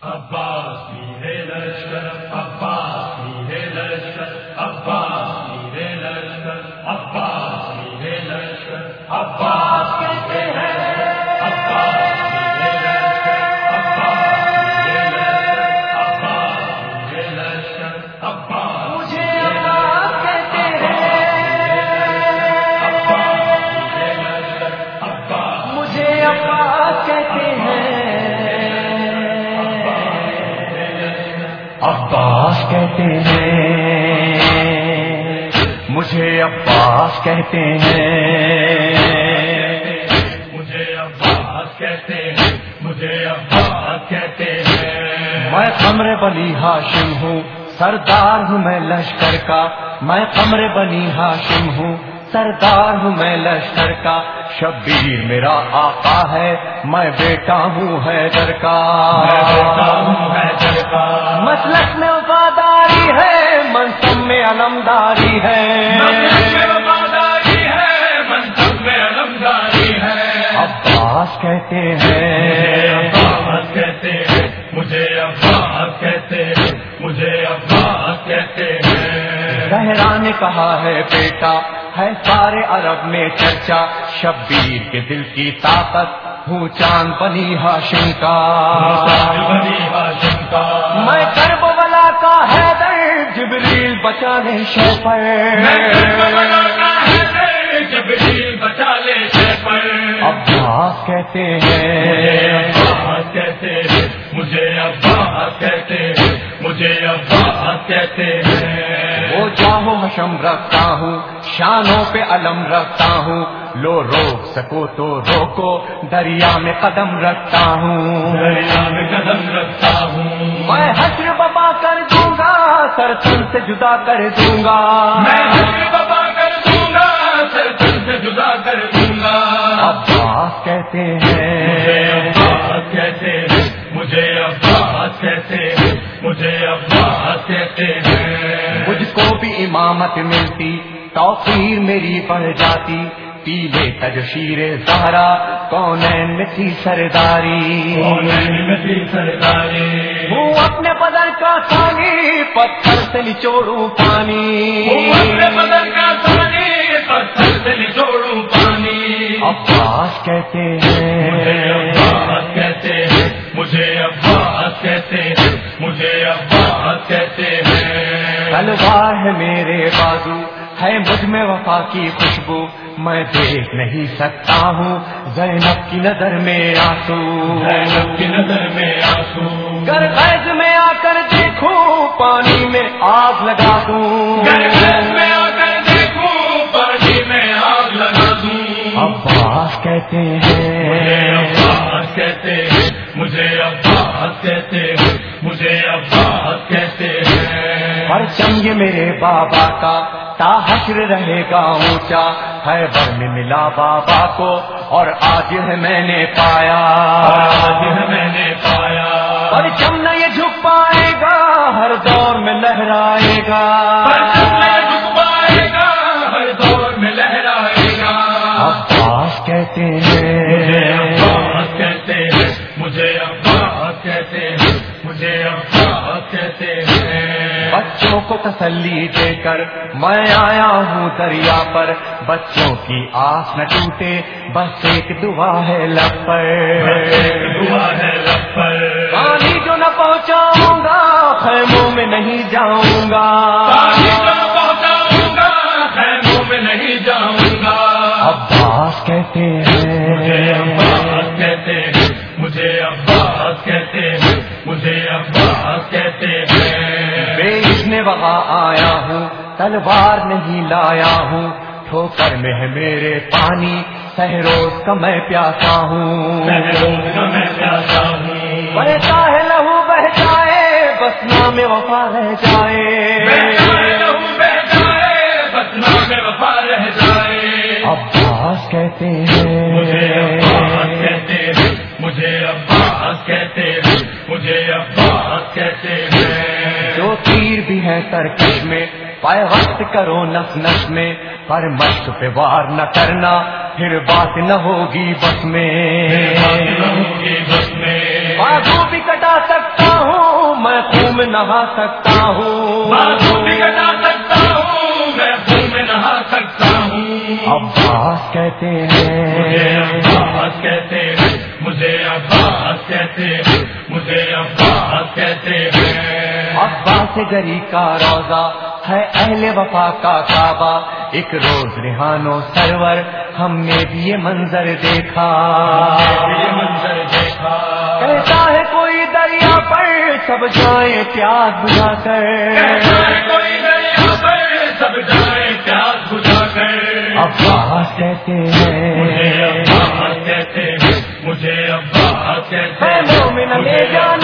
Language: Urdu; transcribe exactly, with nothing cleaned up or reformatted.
عباس میرے لشکر، عباس میرے لشکر، عباس میرے لشکر، عباس میرے لشکر، عباس کہتے ہیں، عباس میرے لشکر، عباس میرے لشکر، عباس میرے لشکر، عباس مجھے عباس کہتے ہیں، عباس میرے لشکر، عباس مجھے عباس کہتے ہیں، عباس کہتے ہیں، مجھے عباس کہتے ہیں، مجھے عباس کہتے ہیں، مجھے عباس کہتے ہیں۔ میں قمر بنی ہاشم ہوں، سردار ہوں میں لشکر کا، میں قمر بنی ہاشم ہوں، سردار ہوں میں لشکر کا، شبیر میرا آقا ہے، میں بیٹا ہوں حیدر کا، میں بیٹا ہوں حیدر کا، مسلک میں وفاداری ہے، منصب میں علمداری ہے، مسلک میں وفاداری ہے، منصب میں علمداری ہے۔ عباس کہتے مجھے ہیں، عباس کہتے ہیں، مجھے عباس کہتے ہیں، مجھے عباس کہتے ہیں۔ زہرا نے کہا ہے بیٹا ہے سارے عرب میں چرچا، شبیر کے دل کی طاقت ہوں چاند بنی ہاشم کا، بنی ہاشم کا، میں کرب ولا کا حیدر، جبریل بچانے شوفر، میں کربلا کا حیدر، جبریل بچا لے شیفر۔ عباس کہتے مجھے ہیں، عباس کہتے ہیں، مجھے عباس کہتے ہیں، مجھے عباس کہتے ہیں۔ وہ جاہو حشم رکھتا ہوں، شانوں پہ علم رکھتا ہوں، لو روک سکو تو روکو، دریا میں قدم رکھتا ہوں، دریا میں قدم رکھتا ہوں، میں حشر بابا کر دوں گا، سر تن سے جدا کر دوں گا، میں حشر بابا کر دوں گا، سر تن سے جدا کر دوں گا۔ عباس کہتے مجھے ہیں، عباس کہتے ہیں، مجھے عباس کہتے ہیں، مجھے عباس کہتے ہیں۔ مجھ کو بھی امامت ملتی، توقیر میری بڑھ جاتی، پیلے تجشیر زہرا کونین میں تھی سرداری، کونین میں تھی سرداری، وہ اپنے بدن کا ثانی پتھر سے نچوڑوں پانی، اپنے بدن کا پانی پتھر سے نچوڑوں پانی۔ عباس کہتے مجھے ہیں، عباس کہتے ہیں، مجھے عباس کہتے ہیں، مجھے عباس کہتے ہیں۔ تلوار ہے میرے بازو، ہے مجھ میں وفا کی خوشبو، میں دیکھ نہیں سکتا ہوں زینب کی نظر میں آنسو، زینب کی نظر میں آنسو، گر غیظ میں آ کر دیکھوں پانی میں آگ لگا دوں، گر غیظ میں آ کر دیکھوں پانی میں آگ لگا دوں۔ عباس کہتے مجھے ہیں، عباس کہتے ہیں، مجھے عباس کہتے ہیں، مجھے عباس کہتے ہیں۔ پرچم یہ میرے بابا کا تا حشر رہے گا اونچا، خیبر میں ملا بابا کو اور آج ہے میں نے پایا، آج میں نے پایا، پرچم نہ یہ جھک پائے گا، ہر دور میں لہرائے گا، پرچم میں جھک پائے گا، ہر دور میں لہرائے گا۔ عباس کہتے مجھے ہیں، عباس کہتے ہیں، مجھے عباس کہتے ہیں، مجھے عباس کہتے ہیں۔ بچوں کو تسلی دے کر میں آیا ہوں دریا پر، بچوں کی آس نہ ٹوٹے بس ایک دعا ہے لب پر، دعا ہے لب پر، پانی جو نہ پہنچاؤں گا خیموں میں نہیں جاؤں گا، پانی جو پہنچاؤں گا خیموں میں نہیں جاؤں گا۔ عباس کہتے مجھے ہیں، عباس کہتے ہیں، مجھے عباس کہتے ہیں، مجھے عباس کہتے ہیں۔ بے اذن وہاں آیا ہوں، تلوار نہیں لایا ہوں، ٹھوکر میں ہے میرے پانی، سہروز کا میں پیاسا ہوں، روز کا میں پیاسا ہوں، بہتا ہے لہو بہ جائے بس نام وفا رہ جائے، بہتا ہے لہو بہ جائے، بس نام وفا رہ جائے۔ عباس کہتے مجھے عباس ہیں، کہتے ہیں، مجھے عباس کہتے ہیں، مجھے عباس کہتے ہیں۔ جو تیر بھی ہے ترکش میں پائے وقت کرو نس نس میں، پر مشق پہ وار نہ کرنا پھر بات نہ ہوگی بس میں، بات نہ ہوگی بس میں، بازو بھی کٹا سکتا نہا سکتا ہوں، بازو بھی کٹا سکتا ہوں، میں خون میں نہا سکتا ہوں۔ عباس کہتے مجھے ہیں، عباس کہتے ہیں، مجھے عباس کہتے ہیں، مجھے عباس کہتے ہیں۔ عباس گری کا روزہ ہے اہل وفا کا کعبہ، ایک روز ریحانو سرور ہم نے بھی یہ منظر دیکھا، یہ منظر دیکھا، کہتا ہے کوئی دریا پر سب جائیں پیاس بجھا کر، کہتا ہے کوئی دریا پر سب جائیں پیاس بجھا کر۔ عباس کہتے مجھے ہیں، عباس کہتے ہیں، مجھے عباس کہتے اے ہیں، مومن لے جانا